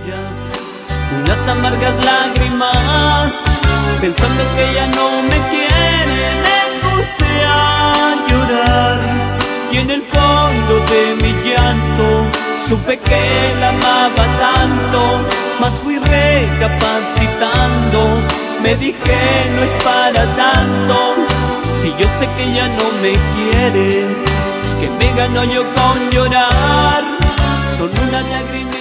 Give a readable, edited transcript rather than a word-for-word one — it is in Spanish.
ellas unas amargas lágrimas, pensando que ya no me quiere. Me puse a llorar y en el fondo de mi llanto supe que la amaba tanto, mas fui recapacitando. Me dije no es para tanto, si yo sé que ya no me quiere, que me gano yo con llorar. Son unas lágrimas